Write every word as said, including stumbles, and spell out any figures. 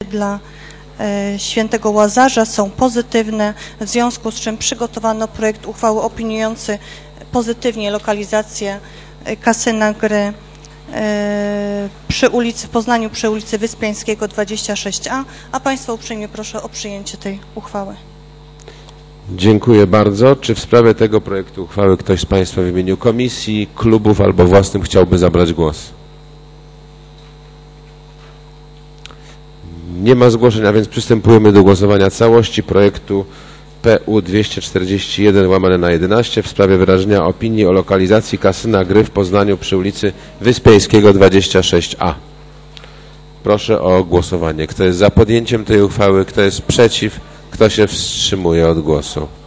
dla Świętego Łazarza są pozytywne, w związku z czym przygotowano projekt uchwały opiniujący pozytywnie lokalizację kasyna gry przy ulicy w Poznaniu, przy ulicy Wyspiańskiego dwadzieścia sześć A, a Państwa uprzejmie proszę o przyjęcie tej uchwały. Dziękuję bardzo. Czy w sprawie tego projektu uchwały ktoś z Państwa w imieniu komisji, klubów albo własnym chciałby zabrać głos? Nie ma zgłoszeń, a więc przystępujemy do głosowania całości projektu P U dwieście czterdzieści jeden łamane na jedenaście w sprawie wyrażenia opinii o lokalizacji kasyna gry w Poznaniu przy ulicy Wyspiańskiego dwadzieścia sześć A. Proszę o głosowanie. Kto jest za podjęciem tej uchwały, kto jest przeciw, kto się wstrzymuje od głosu?